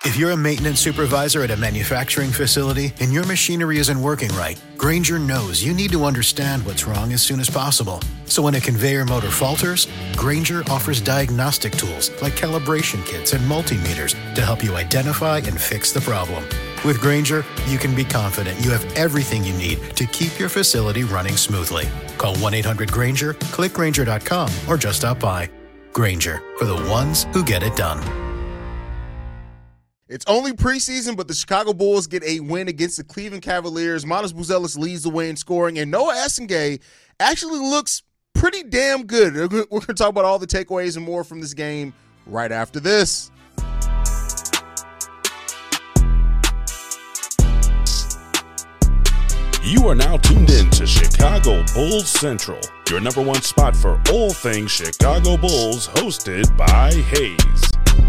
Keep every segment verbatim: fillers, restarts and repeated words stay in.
If you're a maintenance supervisor at a manufacturing facility and your machinery isn't working right, Grainger knows you need to understand what's wrong as soon as possible. So when a conveyor motor falters, Grainger offers diagnostic tools like calibration kits and multimeters to help you identify and fix the problem. With Grainger, you can be confident you have everything you need to keep your facility running smoothly. Call one eight hundred Grainger, click Grainger dot com, or just stop by. Grainger, for the ones who get it done. It's only preseason, but the Chicago Bulls get a win against the Cleveland Cavaliers. Matas Buzelis leads the way in scoring, and Noah Essengay actually looks pretty damn good. We're going to talk about all the takeaways and more from this game right after this. You are now tuned in to Chicago Bulls Central, your number one spot for all things Chicago Bulls, hosted by Hayes.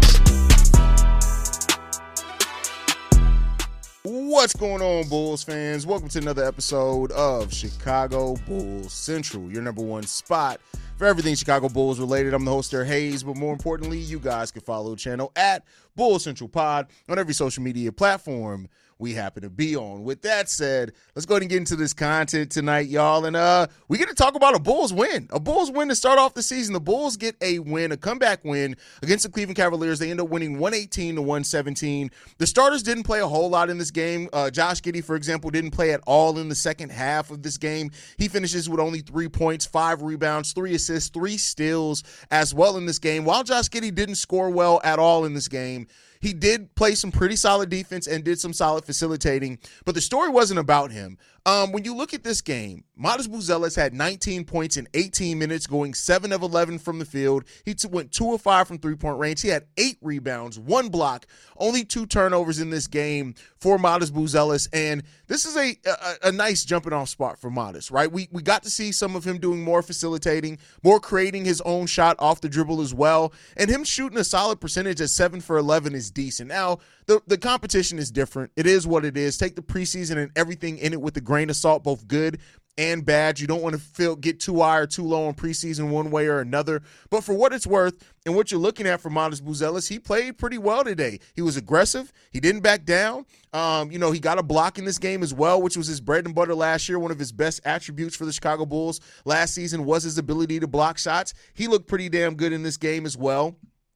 What's going on, Bulls fans? Welcome to another episode of Chicago Bulls Central, your number one spot for everything Chicago Bulls related. I'm the host there, Hayes, but more importantly, you guys can follow the channel at Bulls Central Pod on every social media platform we happen to be on. With that said, let's go ahead and get into this content tonight, y'all. And uh, we get to talk about a Bulls win. A Bulls win to start off the season. The Bulls get a win, a comeback win against the Cleveland Cavaliers. They end up winning one eighteen to one seventeen. The starters didn't play a whole lot in this game. Uh, Josh Giddey, for example, didn't play at all in the second half of this game. He finishes with only three points, five rebounds, three assists, three steals as well in this game. While Josh Giddey didn't score well at all in this game, he did play some pretty solid defense and did some solid facilitating, but the story wasn't about him. Um, when you look at this game, Matas Buzelis had nineteen points in eighteen minutes, going seven of eleven from the field. He t- went two of five from three-point range. He had eight rebounds, one block, only two turnovers in this game for Matas Buzelis, and this is a, a, a nice jumping-off spot for Matas, right? We, we got to see some of him doing more facilitating, more creating his own shot off the dribble as well, and him shooting a solid percentage at seven for eleven is decent. Now, the, the competition is different. It is what it is. Take the preseason and everything in it with a grain of salt, both good and bad. You don't want to feel get too high or too low in preseason one way or another. But for what it's worth and what you're looking at for Matas Buzelis, he played pretty well today. He was aggressive. He didn't back down. Um, you know, he got a block in this game as well, which was his bread and butter last year. One of his best attributes for the Chicago Bulls last season was his ability to block shots. He looked pretty damn good in this game as well.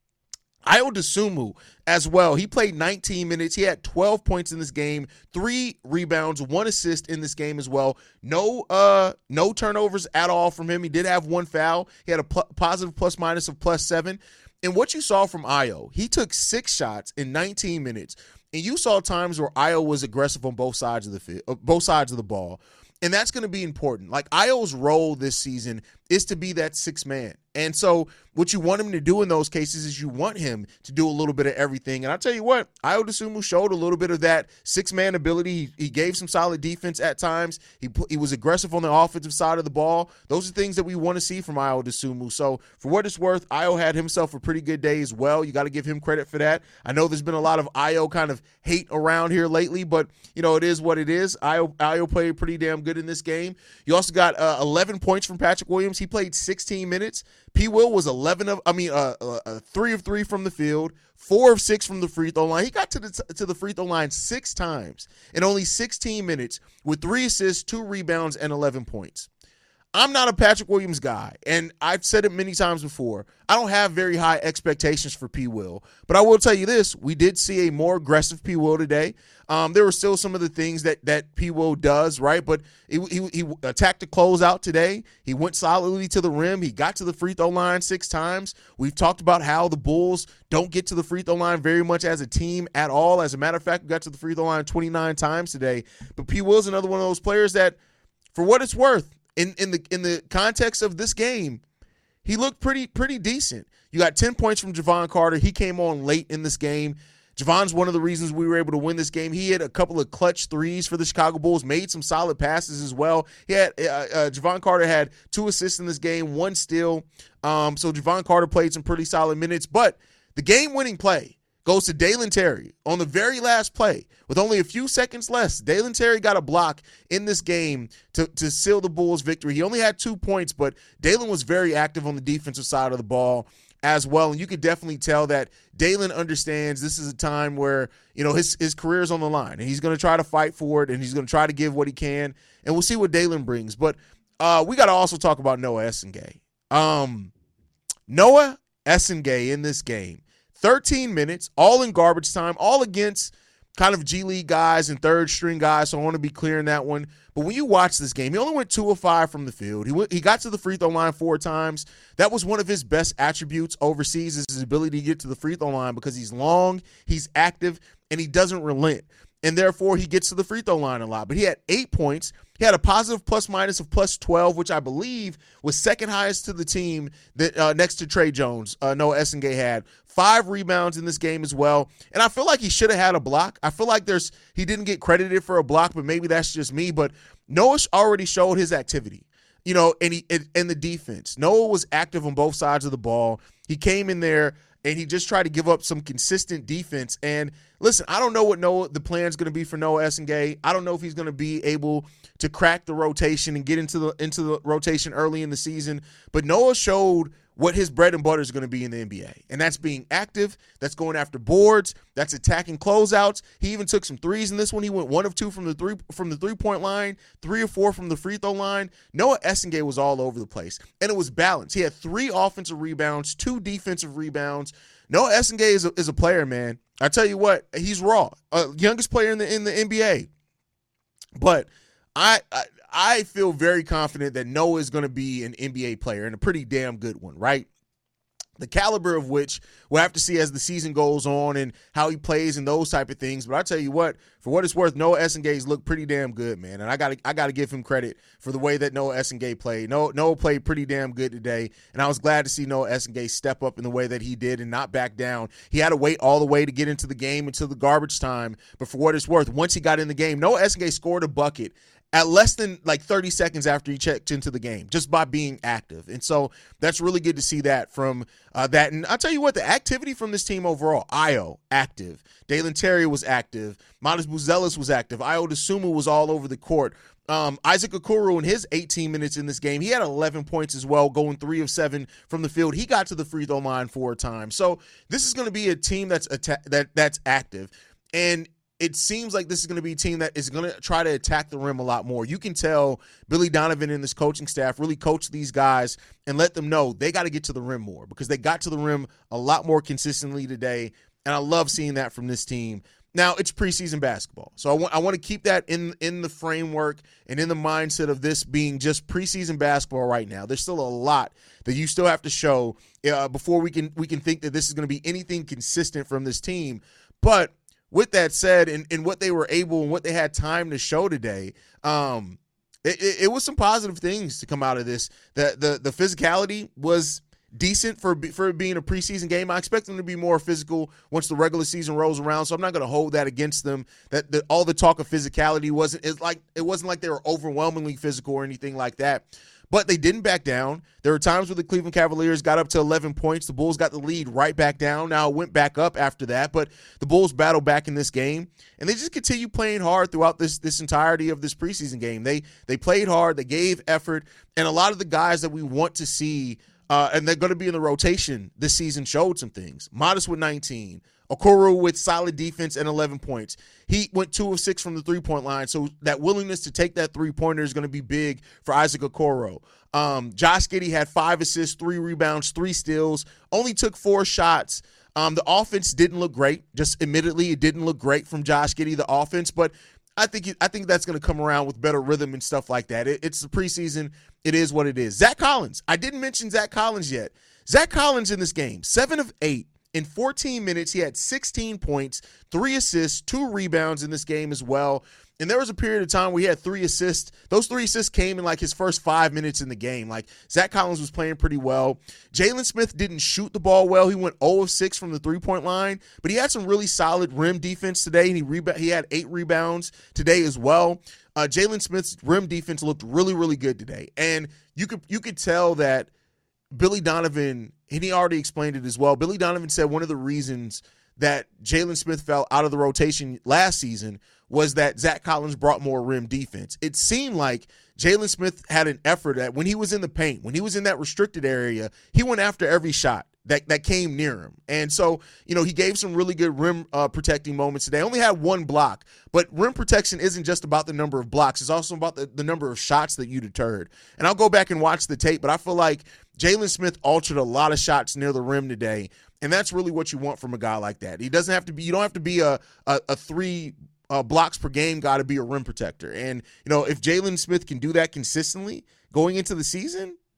Ayo Dosunmu as well. He played nineteen minutes. He had twelve points in this game, three rebounds, one assist in this game as well. No uh, no turnovers at all from him. He did have one foul. He had a pl- positive plus minus of plus seven. And what you saw from Ayo, he took six shots in nineteen minutes. And you saw times where Ayo was aggressive on both sides of the field, uh, both sides of the ball. And that's going to be important. Like, Ayo's role this season is to be that sixth man. And so what you want him to do in those cases is you want him to do a little bit of everything. And I'll tell you what, Ayo Dosunmu showed a little bit of that six-man ability. He, he gave some solid defense at times. He he was aggressive on the offensive side of the ball. Those are things that we want to see from Ayo Dosunmu. So for what it's worth, Ayo had himself a pretty good day as well. You got to give him credit for that. I know there's been a lot of Ayo kind of hate around here lately, but, you know, it is what it is. Ayo, Ayo played pretty damn good in this game. You also got uh, eleven points from Patrick Williams. He played sixteen minutes. P. Will was eleven of, I mean, uh, uh, uh, three of three from the field, four of six from the free throw line. He got to the t- to the free throw line six times in only sixteen minutes with three assists, two rebounds, and eleven points. I'm not a Patrick Williams guy, and I've said it many times before. I don't have very high expectations for P. Will, but I will tell you this. We did see a more aggressive P. Will today. Um, there were still some of the things that, that P. Will does, right? But he, he, he attacked the closeout today. He went solidly to the rim. He got to the free throw line six times. We've talked about how the Bulls don't get to the free throw line very much as a team at all. As a matter of fact, we got to the free throw line twenty-nine times today. But P. Will's another one of those players that, for what it's worth, In in the in the context of this game, he looked pretty pretty decent. You got ten points from Jevon Carter. He came on late in this game. Jevon's one of the reasons we were able to win this game. He had a couple of clutch threes for the Chicago Bulls, made some solid passes as well. He had uh, uh, Jevon Carter had two assists in this game, one steal. Um, so Jevon Carter played some pretty solid minutes. But the game-winning play goes to Dalen Terry on the very last play. With only a few seconds left, Dalen Terry got a block in this game to, to seal the Bulls' victory. He only had two points, but Dalen was very active on the defensive side of the ball. as well. And you could definitely tell that Dalen understands this is a time where, you know, his, his career is on the line and he's going to try to fight for it and he's going to try to give what he can. And we'll see what Dalen brings. But uh, we got to also talk about Noah Essengay. Um, Noah Essengay in this game, thirteen minutes, all in garbage time, all against kind of G League guys and third string guys. So I want to be clear in that one. But when you watch this game, he only went two of five from the field. He went, he got to the free throw line four times. That was one of his best attributes overseas, is his ability to get to the free throw line because he's long, he's active, and he doesn't relent. And therefore, he gets to the free throw line a lot. But he had eight points. He had a positive plus minus of plus twelve, which I believe was second highest to the team that uh, next to Trey Jones. Uh, Noah Essengay had five rebounds in this game as well. And I feel like he should have had a block. I feel like there's he didn't get credited for a block, but maybe that's just me. But Noah already showed his activity, you know, and he and the defense. Noah was active on both sides of the ball. He came in there and he just tried to give up some consistent defense. And listen, I don't know what Noah the plan is going to be for Noah Essengay. I don't know if he's going to be able to crack the rotation and get into the into the rotation early in the season. But Noah showed what his bread and butter is going to be in the N B A. And that's being active. That's going after boards. That's attacking closeouts. He even took some threes in this one. He went one of two from the three from the three-point line, three or four from the free throw line. Noah Essengay was all over the place. And it was balanced. He had three offensive rebounds, two defensive rebounds. Noah Essengay is a, is a player, man. I tell you what, he's raw. Uh, youngest player in the in the N B A. But I, I I feel very confident that Noah is going to be an N B A player and a pretty damn good one, right? The caliber of which we'll have to see as the season goes on and how he plays and those type of things. But I tell you what, for what it's worth, Noah Essengay's looked pretty damn good, man. And I got to I got to give him credit for the way that Noah Essengay played. Noah, Noah played pretty damn good today, and I was glad to see Noah Essengay step up in the way that he did and not back down. He had to wait all the way to get into the game until the garbage time. But for what it's worth, once he got in the game, Noah Essengay scored a bucket at less than like thirty seconds after he checked into the game, just by being active. And so that's really good to see that from uh, that. And I'll tell you what, the activity from this team overall, Ayo, active. Dalen Terry was active. Modest Buzelis was active. Ayo Dosunmu was all over the court. Um, Isaac Okoro in his eighteen minutes in this game, he had eleven points as well, going three of seven from the field. He got to the free throw line four times. So this is going to be a team that's atta- that that's active. And it seems like this is going to be a team that is going to try to attack the rim a lot more. You can tell Billy Donovan and this coaching staff really coach these guys and let them know they got to get to the rim more, because they got to the rim a lot more consistently today, and I love seeing that from this team. Now, it's preseason basketball, so I want, I want to keep that in, in the framework and in the mindset of this being just preseason basketball right now. There's still a lot that you still have to show uh, before we can we can think that this is going to be anything consistent from this team. But with that said, and, and what they were able and what they had time to show today, um, it, it, it was some positive things to come out of this. The the the physicality was decent for for being a preseason game. I expect them to be more physical once the regular season rolls around, so I'm not going to hold that against them. That, that all the talk of physicality wasn't it's like it wasn't like they were overwhelmingly physical or anything like that. But they didn't back down. There were times where the Cleveland Cavaliers got up to eleven points. The Bulls got the lead right back down. Now it went back up after that, but the Bulls battled back in this game, and they just continue playing hard throughout this this entirety of this preseason game. They they played hard. They gave effort, and a lot of the guys that we want to see, uh, and they're going to be in the rotation this season, showed some things. Modest with nineteen. Okoro with solid defense and eleven points. He went two of six from the three-point line, so that willingness to take that three-pointer is going to be big for Isaac Okoro. Um, Josh Giddey had five assists, three rebounds, three steals, only took four shots. Um, the offense didn't look great. Just admittedly, it didn't look great from Josh Giddey, the offense, but I think I think that's going to come around with better rhythm and stuff like that. It, it's the preseason. It is what it is. Zach Collins. I didn't mention Zach Collins yet. Zach Collins in this game, seven of eight. In fourteen minutes, he had sixteen points, three assists, two rebounds in this game as well. And there was a period of time where he had three assists. Those three assists came in like his first five minutes in the game. Like, Zach Collins was playing pretty well. Jalen Smith didn't shoot the ball well. He went zero of six from the three-point line, but he had some really solid rim defense today, and he reba- he had eight rebounds today as well. Uh, Jalen Smith's rim defense looked really, really good today. And you could you could tell that Billy Donovan, and he already explained it as well, Billy Donovan said one of the reasons that Jalen Smith fell out of the rotation last season was that Zach Collins brought more rim defense. It seemed like Jalen Smith had an effort that when he was in the paint, when he was in that restricted area, he went after every shot that that came near him. And so, you know, he gave some really good rim uh, protecting moments today. Only had one block, but rim protection isn't just about the number of blocks. It's also about the, the number of shots that you deterred. And I'll go back and watch the tape, but I feel like Jalen Smith altered a lot of shots near the rim today, and that's really what you want from a guy like that. He doesn't have to be – you don't have to be a, a, a three uh, blocks per game guy to be a rim protector. And, you know, if Jalen Smith can do that consistently going into the season –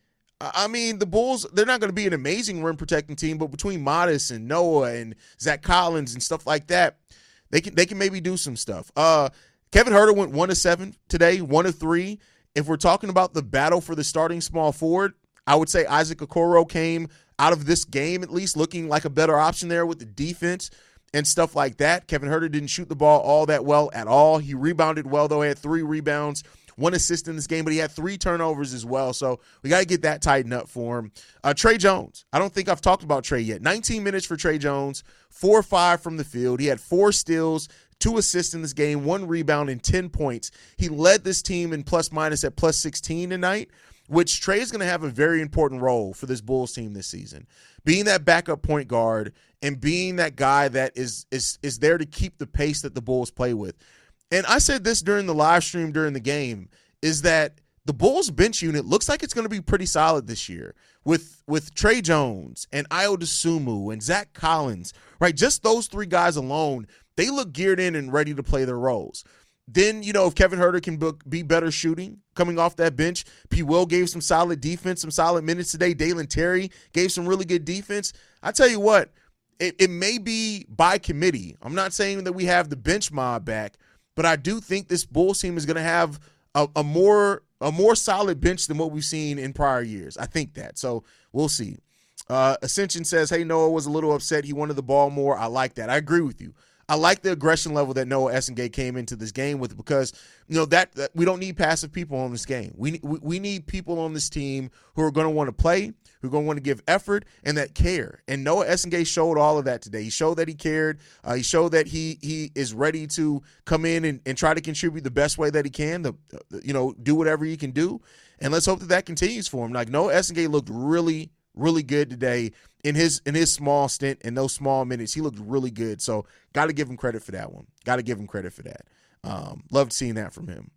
I mean, the Bulls, they're not going to be an amazing rim protecting team, but between Modest and Noah and Zach Collins and stuff like that, they can they can maybe do some stuff. Uh, Kevin Huerter went one of seven today, one of three. If we're talking about the battle for the starting small forward, I would say Isaac Okoro came out of this game at least looking like a better option there with the defense and stuff like that. Kevin Huerter didn't shoot the ball all that well at all. He rebounded well, though. He had three rebounds. One assist in this game, but he had three turnovers as well. So we got to get that tightened up for him. Uh, Tre Jones. I don't think I've talked about Tre yet. nineteen minutes for Tre Jones, four or five from the field. He had four steals, two assists in this game, one rebound, and ten points. He led this team in plus minus at plus sixteen tonight, which Tre is going to have a very important role for this Bulls team this season. Being that backup point guard and being that guy that is is is there to keep the pace that the Bulls play with. And I said this during the live stream during the game, is that the Bulls bench unit looks like it's going to be pretty solid this year with with Tre Jones and Ayo Dosunmu and Zach Collins, right? Just those three guys alone, they look geared in and ready to play their roles. Then, you know, if Kevin Huerter can be better shooting coming off that bench, P. Will gave some solid defense, some solid minutes today. Dalen Terry gave some really good defense. I tell you what, it, it may be by committee. I'm not saying that we have the bench mob back, but I do think this Bulls team is going to have a, a more a more solid bench than what we've seen in prior years. I think that. So we'll see. Uh, Ascension says, hey, Noah was a little upset. He wanted the ball more. I like that. I agree with you. I like the aggression level that Noah Essengate came into this game with because, you know, that, that we don't need passive people on this game. We, we, we need people on this team who are going to want to play, who are going to want to give effort, and that care. And Noah Essengate showed all of that today. He showed that he cared. Uh, he showed that he he is ready to come in and, and try to contribute the best way that he can, to, you know, do whatever he can do. And let's hope that that continues for him. Like, Noah Essengate looked really, really good today in his in his small stint, in those small minutes. He looked really good. So got to give him credit for that one. Got to give him credit for that. Um, loved seeing that from him.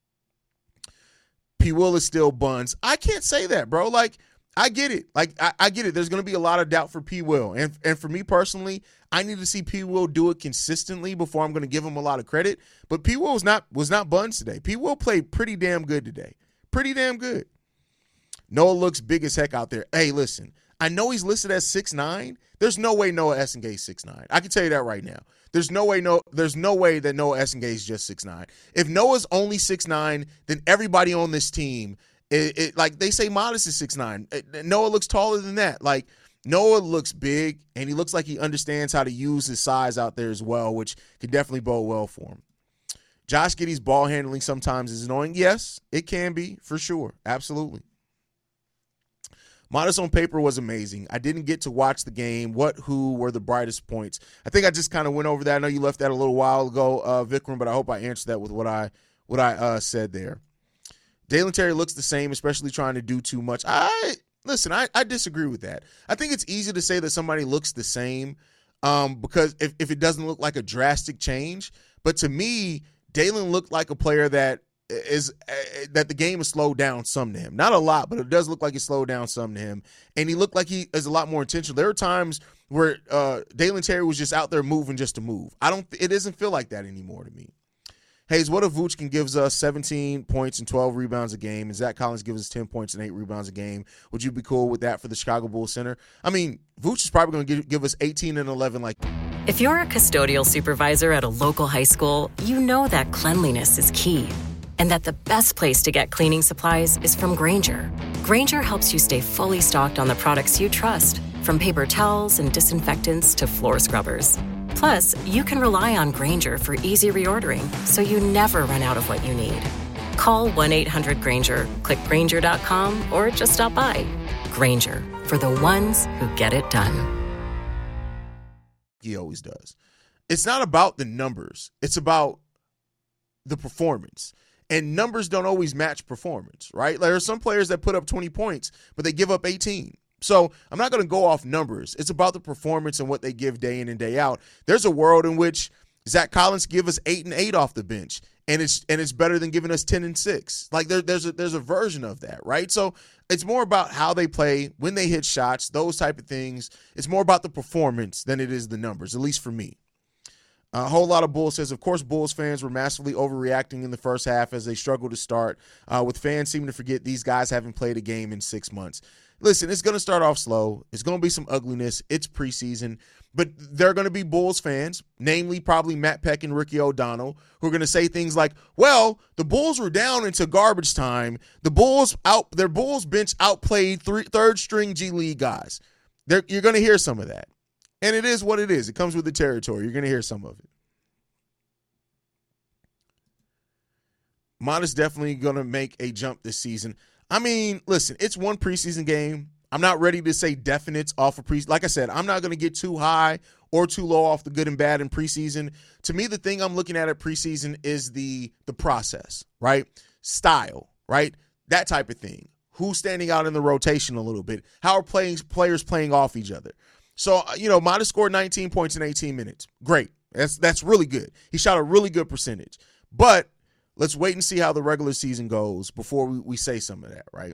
P. Will is still buns. I can't say that, bro. Like, I get it. Like, I, I get it. There's going to be a lot of doubt for P. Will. And, and for me personally, I need to see P. Will do it consistently before I'm going to give him a lot of credit. But P. Will was not, was not buns today. P. Will played pretty damn good today. Pretty damn good. Noah looks big as heck out there. Hey, listen, I know he's listed as six nine. There's no way Noah Essengate is six nine. I can tell you that right now. There's no way no there's no way that Noah Essengate is just six nine. If Noah's only six nine, then everybody on this team, it, it, like they say Modest is six nine. It, Noah looks taller than that. Like, Noah looks big, and he looks like he understands how to use his size out there as well, which could definitely bode well for him. Josh Giddey's ball handling sometimes is annoying. Yes, it can be, for sure. Absolutely. Modest on paper was amazing. I didn't get to watch the game. What, who were the brightest points? I think I just kind of went over that. I know you left that a little while ago, uh, Vikram, but I hope I answered that with what I what I uh, said there. Dalen Terry looks the same, especially trying to do too much. I listen. I, I disagree with that. I think it's easy to say that somebody looks the same um, because if, if it doesn't look like a drastic change. But to me, Dalen looked like a player that is uh, that the game has slowed down some to him. Not a lot, but it does look like it slowed down some to him. And he looked like he is a lot more intentional. There are times where uh, Dalen Terry was just out there moving just to move. I don't. It doesn't feel like that anymore to me. Hayes, what if Vooch can gives us seventeen points and twelve rebounds a game, and Zach Collins gives us ten points and eight rebounds a game? Would you be cool with that for the Chicago Bulls center? I mean, Vooch is probably going to give, give us eighteen and eleven. Like, if you're a custodial supervisor at a local high school, you know that cleanliness is key, and that the best place to get cleaning supplies is from Grainger. Grainger helps you stay fully stocked on the products you trust, from paper towels and disinfectants to floor scrubbers. Plus, you can rely on Grainger for easy reordering, so you never run out of what you need. Call one eight hundred Grainger, click Grainger dot com, or just stop by. Grainger, for the ones who get it done. He always does. It's not about the numbers. It's about the performance. And numbers don't always match performance, right? There are some players that put up twenty points, but they give up eighteen. So I'm not going to go off numbers. It's about the performance and what they give day in and day out. There's a world in which Zach Collins give us eight and eight off the bench, and it's and it's better than giving us ten and six. Like there, there's a there's a version of that, right? So it's more about how they play, when they hit shots, those type of things. It's more about the performance than it is the numbers, at least for me. A whole lot of Bulls says, of course, Bulls fans were massively overreacting in the first half as they struggled to start, uh, with fans seeming to forget these guys haven't played a game in six months. Listen, it's going to start off slow. It's going to be some ugliness. It's preseason. But there are going to be Bulls fans, namely probably Matt Peck and Ricky O'Donnell, who are going to say things like, well, the Bulls were down into garbage time. The Bulls out, their Bulls bench outplayed three, third-string G League guys. They're, you're going to hear some of that. And it is what it is. It comes with the territory. You're going to hear some of it. Modest definitely going to make a jump this season. I mean, listen, it's one preseason game. I'm not ready to say definites off of preseason. Like I said, I'm not going to get too high or too low off the good and bad in preseason. To me, the thing I'm looking at at preseason is the the process, right? Style, right? That type of thing. Who's standing out in the rotation a little bit? How are playing, players playing off each other? So, you know, Modest scored nineteen points in eighteen minutes. Great. That's that's really good. He shot a really good percentage. But let's wait and see how the regular season goes before we, we say some of that, right?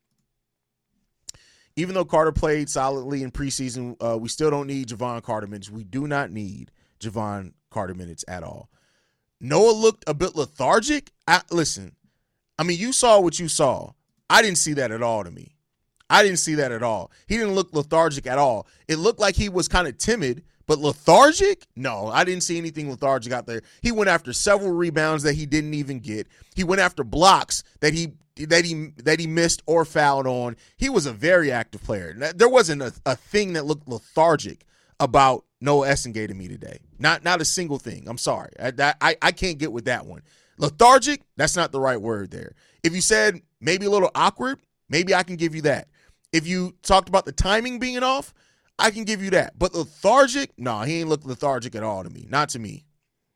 Even though Carter played solidly in preseason, uh, we still don't need Javon Carter minutes. We do not need Javon Carter minutes at all. Noah looked a bit lethargic. I, listen, I mean, you saw what you saw. I didn't see that at all to me. I didn't see that at all. He didn't look lethargic at all. It looked like he was kind of timid, but lethargic? No, I didn't see anything lethargic out there. He went after several rebounds that he didn't even get. He went after blocks that he that he that he missed or fouled on. He was a very active player. There wasn't a, a thing that looked lethargic about Noah Essengate to me today. Not not a single thing. I'm sorry. I, I I can't get with that one. Lethargic, that's not the right word there. If you said maybe a little awkward, maybe I can give you that. If you talked about the timing being off, I can give you that. But lethargic, no, he ain't look lethargic at all to me. Not to me.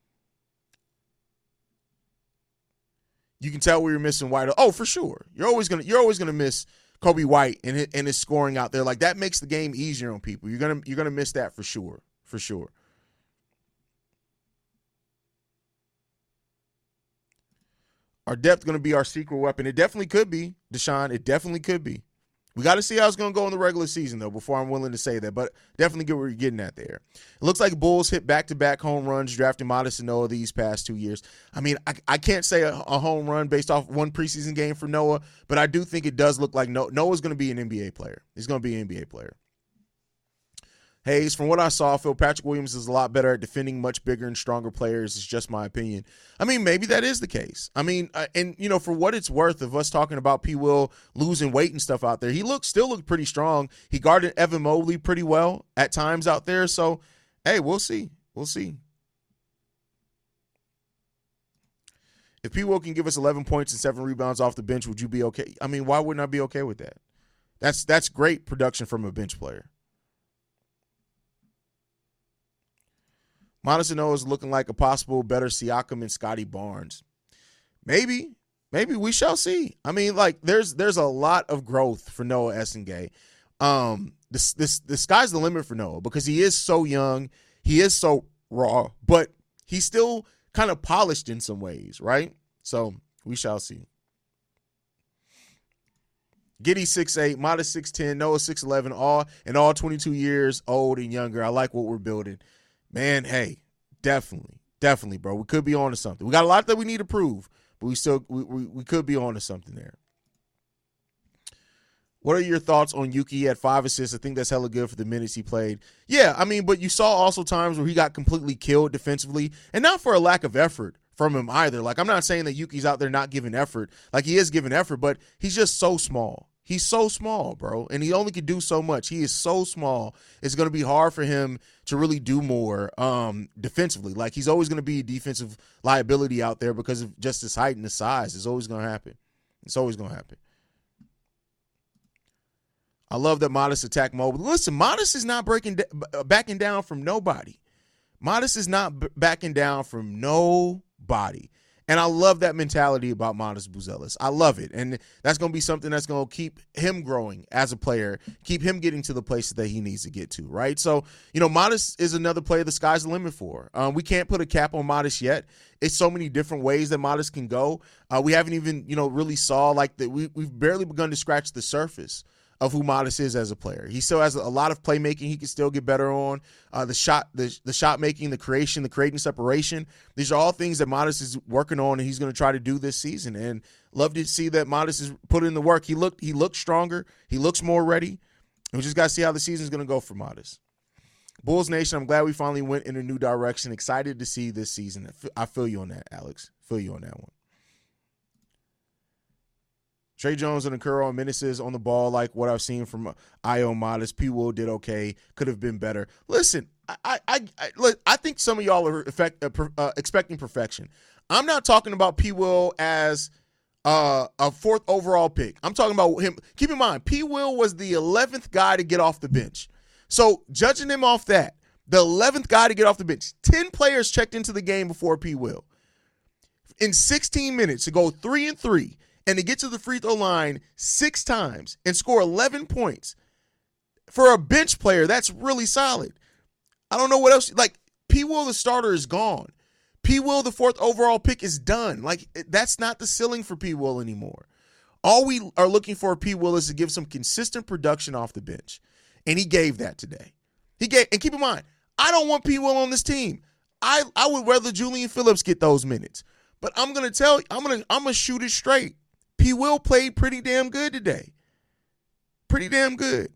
You can tell we were missing White. Oh, for sure. You're always gonna you're always gonna miss Kobe White and his, and his scoring out there. Like that makes the game easier on people. You're gonna you're gonna miss that for sure. For sure. Our depth going to be our secret weapon. It definitely could be, Deshaun. It definitely could be. We got to see how it's going to go in the regular season, though, before I'm willing to say that. But definitely get where you're getting at there. It looks like Bulls hit back-to-back home runs drafting Modest and Noah these past two years. I mean, I, I can't say a, a home run based off one preseason game for Noah, but I do think it does look like Noah, Noah's going to be an N B A player. He's going to be an N B A player. Hayes, from what I saw, I feel Patrick Williams is a lot better at defending much bigger and stronger players. It's just my opinion. I mean, maybe that is the case. I mean, uh, and, you know, for what it's worth of us talking about P. Will losing weight and stuff out there, he looked still looked pretty strong. He guarded Evan Mobley pretty well at times out there. So, hey, we'll see. We'll see. If P. Will can give us eleven points and seven rebounds off the bench, would you be okay? I mean, why wouldn't I be okay with that? That's that's great production from a bench player. Modest and Noah is looking like a possible better Siakam and Scotty Barnes. Maybe. Maybe we shall see. I mean, like, there's there's a lot of growth for Noah Essengate. Um, this this the sky's the limit for Noah because he is so young. He is so raw, but he's still kind of polished in some ways, right? So we shall see. Giddy six eight, Modest six ten, Noah six eleven, all and all twenty-two years old and younger. I like what we're building. Man, hey, definitely, definitely, bro. We could be on to something. We got a lot that we need to prove, but we still we, we, we could be on to something there. What are your thoughts on Yuki? He had five assists. I think that's hella good for the minutes he played. Yeah, I mean, but you saw also times where he got completely killed defensively, and not for a lack of effort from him either. Like, I'm not saying that Yuki's out there not giving effort. Like, he is giving effort, but he's just so small. He's so small, bro, and he only can do so much. He is so small. It's going to be hard for him to really do more um, defensively. Like, he's always going to be a defensive liability out there because of just his height and his size. It's always going to happen. It's always going to happen. I love that Modest attacked Mobley. Listen, Modest is not breaking backing down from nobody. Modest is not b- backing down from nobody. And I love that mentality about Modest Buzelis. I love it. And that's going to be something that's going to keep him growing as a player, keep him getting to the places that he needs to get to, right? So, you know, Modest is another player the sky's the limit for. Um, we can't put a cap on Modest yet. It's so many different ways that Modest can go. Uh, we haven't even, you know, really saw like that. We, we've barely begun to scratch the surface of who Modest is as a player. He still has a lot of playmaking he can still get better on. Uh, the shot, the, the shot making, the creation, the creating separation. These are all things that Modest is working on, and he's going to try to do this season. And love to see that Modest is put in the work. He looked, he looks stronger. He looks more ready. And we just got to see how the season's going to go for Modest. Bulls Nation, I'm glad we finally went in a new direction. Excited to see this season. I feel you on that, Alex. Feel you on that one. Trey Jones and Okoro menaces on the ball like what I've seen from Io Modest. P. Will did okay. Could have been better. Listen, I I I, look, I think some of y'all are effect, uh, uh, expecting perfection. I'm not talking about P. Will as uh, a fourth overall pick. I'm talking about him. Keep in mind, P. Will was the eleventh guy to get off the bench. So judging him off that, the eleventh guy to get off the bench, ten players checked into the game before P. Will. In sixteen minutes to go three and three, and to get to the free throw line six times and score eleven points, for a bench player, that's really solid. I don't know what else. Like, P. Will, the starter, is gone. P. Will, the fourth overall pick, is done. Like, that's not the ceiling for P. Will anymore. All we are looking for P. Will is to give some consistent production off the bench. And he gave that today. He gave, and keep in mind, I don't want P. Will on this team. I, I would rather Julian Phillips get those minutes. But I'm gonna tell you, I'm gonna I'm gonna shoot it straight. P. Will played pretty damn good today. Pretty damn good.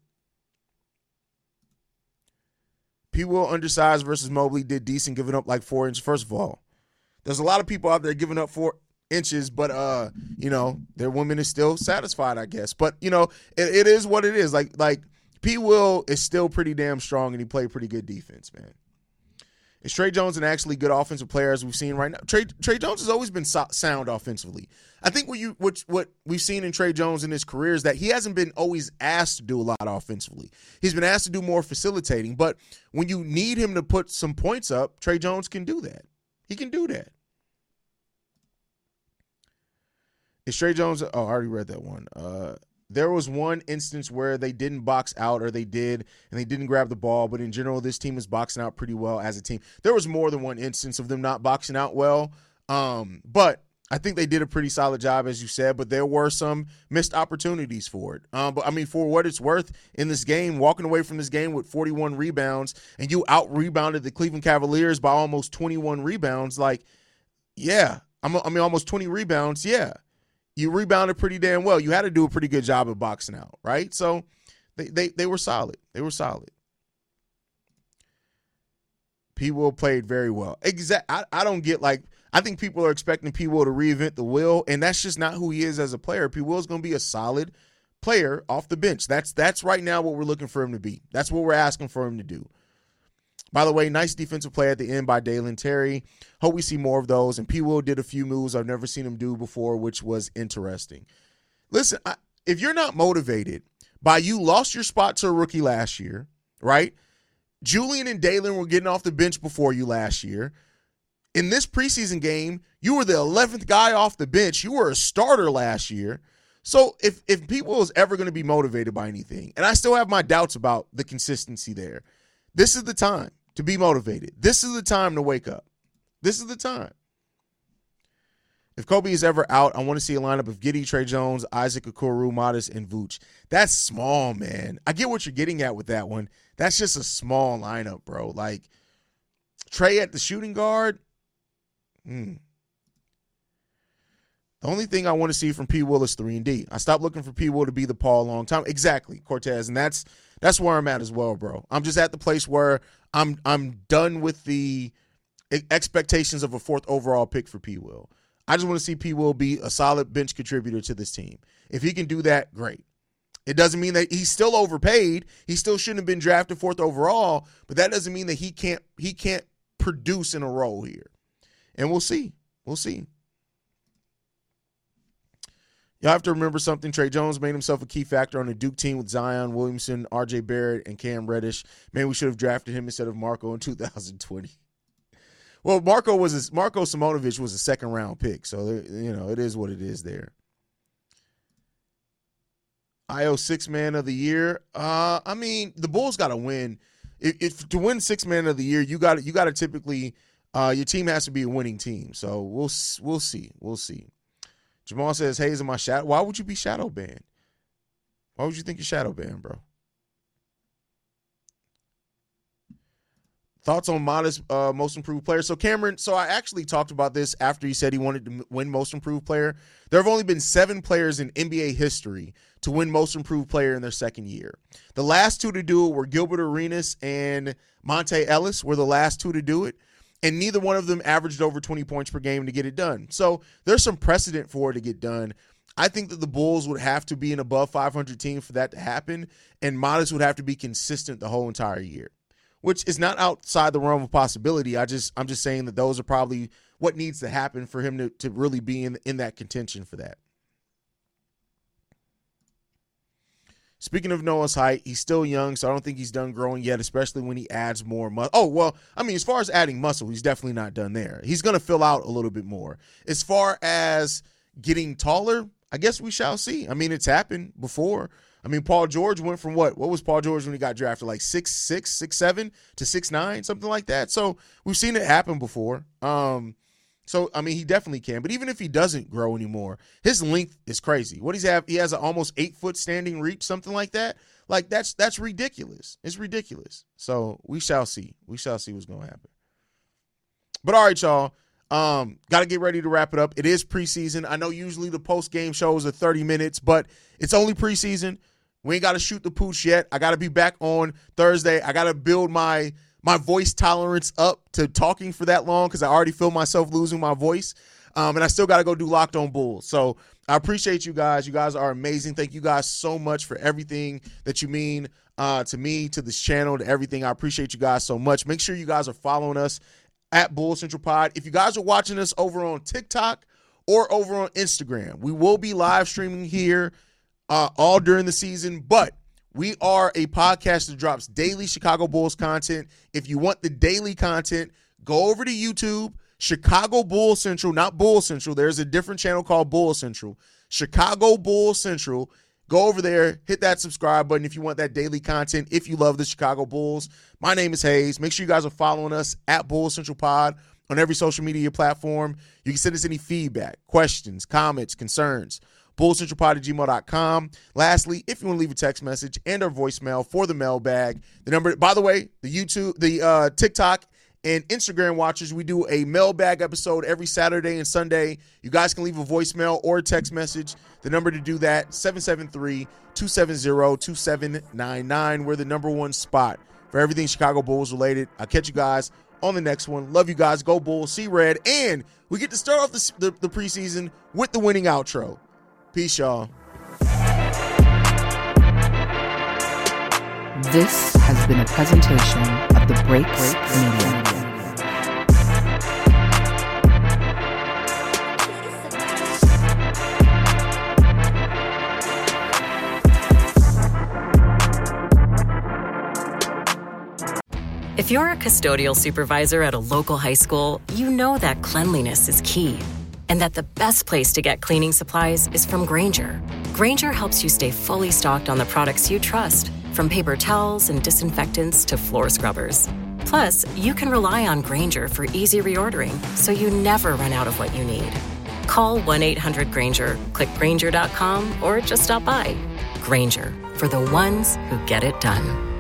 P. Will undersized versus Mobley did decent, giving up like four inches. First of all, there's a lot of people out there giving up four inches, but uh, you know, their woman is still satisfied, I guess. But you know, it, it is what it is. Like like P. Will is still pretty damn strong, and he played pretty good defense, man. Is Trey Jones an actually good offensive player as we've seen right now? Trey, Trey Jones has always been so, sound offensively. I think what you what, what we've seen in Trey Jones in his career is that he hasn't been always asked to do a lot offensively. He's been asked to do more facilitating, but when you need him to put some points up, Trey Jones can do that. He can do that. Is Trey Jones – oh, I already read that one. Uh, there was one instance where they didn't box out, or they did, and they didn't grab the ball. But in general, this team is boxing out pretty well as a team. There was more than one instance of them not boxing out well. Um, but I think they did a pretty solid job, as you said. But there were some missed opportunities for it. Um, but, I mean, for what it's worth in this game, walking away from this game with forty-one rebounds, and you out-rebounded the Cleveland Cavaliers by almost twenty-one rebounds, like, yeah. I'm, I mean, almost twenty rebounds, yeah. You rebounded pretty damn well. You had to do a pretty good job of boxing out, right? So they they they were solid. They were solid. P. Will played very well. Exact. I, I don't get, like, I think people are expecting P. Will to reinvent the wheel, and that's just not who he is as a player. P. Will is going to be a solid player off the bench. That's that's right now what we're looking for him to be. That's what we're asking for him to do. By the way, nice defensive play at the end by Dalen Terry. Hope we see more of those. And P. Will did a few moves I've never seen him do before, which was interesting. Listen, I, if you're not motivated by you lost your spot to a rookie last year, right? Julian and Dalen were getting off the bench before you last year. In this preseason game, you were the eleventh guy off the bench. You were a starter last year. So if, if P. Will is ever going to be motivated by anything, and I still have my doubts about the consistency there, this is the time to be motivated. This is the time to wake up. This is the time. If Kobe is ever out, I want to see a lineup of Giddey, Trey Jones, Isaac Okoro, Modest, and Vooch. That's small, man. I get what you're getting at with that one. That's just a small lineup, bro. Like, Trey at the shooting guard. Hmm. The only thing I want to see from P. Will is three and D. I stopped looking for P. Will to be the Paul long time. Exactly, Cortez. And that's that's where I'm at as well, bro. I'm just at the place where I'm I'm done with the expectations of a fourth overall pick for P. Will. I just want to see P. Will be a solid bench contributor to this team. If he can do that, great. It doesn't mean that he's still overpaid. He still shouldn't have been drafted fourth overall, but that doesn't mean that he can't he can't produce in a role here. And we'll see. We'll see. Y'all have to remember something. Trey Jones made himself a key factor on the Duke team with Zion Williamson, R J Barrett, and Cam Reddish. Man, we should have drafted him instead of Marco in two thousand twenty. Well, Marco was a, Marko Simonovic was a second round pick, so you know it is what it is there. I O six man of the year. Uh, I mean, the Bulls got to win. If, if to win six man of the year, you got you got to typically uh, your team has to be a winning team. So we'll we'll see, we'll see. Jamal says, "Hey, is my shadow? Why would you be shadow banned? Why would you think you're shadow banned, bro?" Thoughts on Modest uh, most improved player? So Cameron, so I actually talked about this after he said he wanted to win most improved player. There have only been seven players in N B A history to win most improved player in their second year. The last two to do it were Gilbert Arenas and Monte Ellis were the last two to do it, and neither one of them averaged over twenty points per game to get it done. So there's some precedent for it to get done. I think that the Bulls would have to be an above five hundred team for that to happen, and Modest would have to be consistent the whole entire year, which is not outside the realm of possibility. I just, I'm just saying that those are probably what needs to happen for him to, to really be in, in that contention for that. Speaking of Noah's height, he's still young, so I don't think he's done growing yet, especially when he adds more muscle. Oh, well, I mean, as far as adding muscle, he's definitely not done there. He's going to fill out a little bit more. As far as getting taller, I guess we shall see. I mean, it's happened before. I mean, Paul George went from what? What was Paul George when he got drafted? Like six six, six seven to six nine, something like that. So we've seen it happen before. Um, so, I mean, he definitely can. But even if he doesn't grow anymore, his length is crazy. What he's have? He has an almost eight-foot standing reach, something like that. Like, that's that's ridiculous. It's ridiculous. So we shall see. We shall see what's going to happen. But all right, y'all. Um, got to get ready to wrap it up. It is preseason. I know usually the post-game shows are thirty minutes, but it's only preseason. We ain't got to shoot the pooch yet. I got to be back on Thursday. I got to build my my voice tolerance up to talking for that long because I already feel myself losing my voice. Um, and I still got to go do Locked On Bulls. So I appreciate you guys. You guys are amazing. Thank you guys so much for everything that you mean uh, to me, to this channel, to everything. I appreciate you guys so much. Make sure you guys are following us at Bull Central Pod. If you guys are watching us over on TikTok or over on Instagram, we will be live streaming here uh, all during the season, but we are a podcast that drops daily Chicago Bulls content. If you want the daily content, go over to YouTube, Chicago Bull Central, not Bull Central. There's a different channel called Bull Central. Chicago Bull Central. Go over there, hit that subscribe button if you want that daily content, if you love the Chicago Bulls. My name is Hayes. Make sure you guys are following us at Bull Central Pod on every social media platform. You can send us any feedback, questions, comments, concerns. bull central pod at gmail dot com. Lastly, if you want to leave a text message and or voicemail for the mailbag, the number, by the way, the YouTube, the uh, TikTok and Instagram watchers, we do a mailbag episode every Saturday and Sunday. You guys can leave a voicemail or a text message. The number to do that, seven seven three, two seven zero, two seven nine nine. We're the number one spot for everything Chicago Bulls related. I'll catch you guys on the next one. Love you guys. Go Bulls. See Red. And we get to start off the, the, the preseason with the winning outro. Peace, y'all. This has been a presentation of the Break Media. If you're a custodial supervisor at a local high school, you know that cleanliness is key, and that the best place to get cleaning supplies is from Grainger. Grainger helps you stay fully stocked on the products you trust, from paper towels and disinfectants to floor scrubbers. Plus, you can rely on Grainger for easy reordering, so you never run out of what you need. Call one eight hundred Grainger, click Grainger dot com, or just stop by. Grainger, for the ones who get it done.